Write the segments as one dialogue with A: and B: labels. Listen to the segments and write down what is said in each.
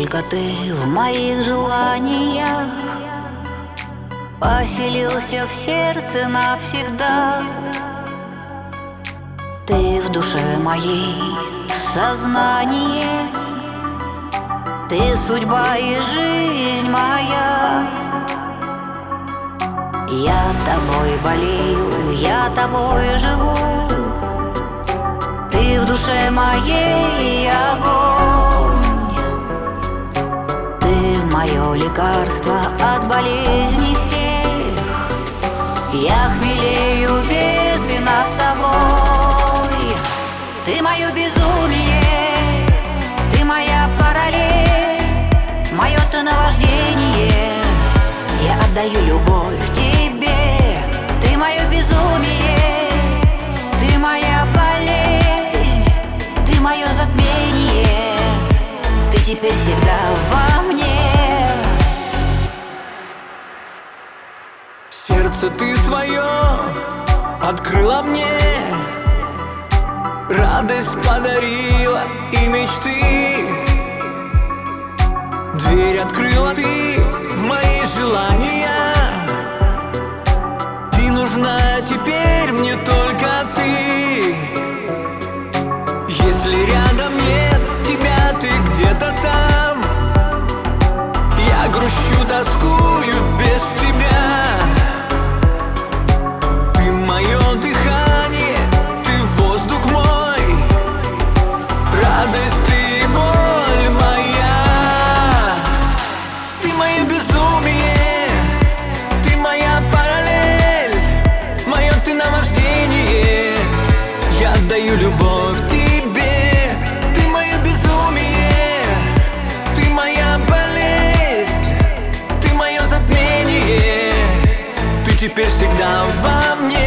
A: только ты в моих желаниях поселился в сердце навсегда. Ты в душе моей сознание, ты судьба и жизнь моя. Я тобой болею, я тобой живу, ты в душе моей огонь. Ты мое лекарство от болезней всех, я хмелею без вина с тобой. Ты мое безумие, ты моя параллель, мое ты наваждение, я отдаю любовь тебе. Ты мое безумие, ты моя болезнь, ты мое затмение, ты теперь всегда во мне.
B: Сердце ты свое открыла мне, радость подарила и мечты. Дверь открыла ты в мои желания, и нужна теперь мне только ты. Если рядом нет тебя, ты где-то там, я грущу, тоскую без тебя. Ты мое дыхание, ты воздух мой, радость ты, боль моя. Ты мое безумие, ты моя параллель, мое ты наваждение, я отдаю любовь тебе. Ты мое безумие, ты моя болезнь, ты мое затмение, ты теперь всегда во мне.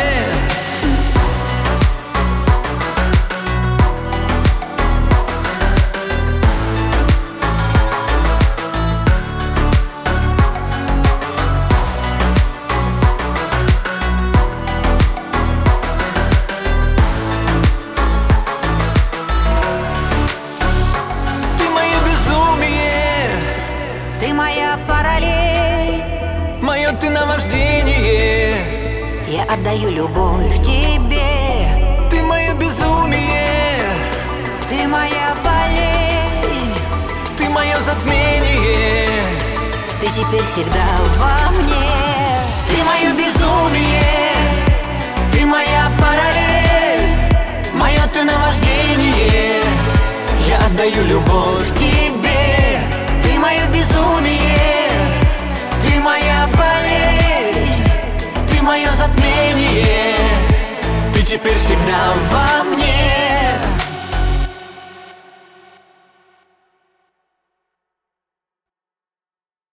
A: Ты моя параллель,
B: мое ты наваждение,
A: я отдаю любовь тебе.
B: ты мое безумие,
A: Ты моя болезнь,
B: ты мое затмение,
A: ты теперь всегда во мне. Ты мое безумие, ты моя параллель, мое ты наваждение, я отдаю любовь тебе. Ты мое безумие, ты моя болезнь, ты мое затмение, ты теперь всегда во мне.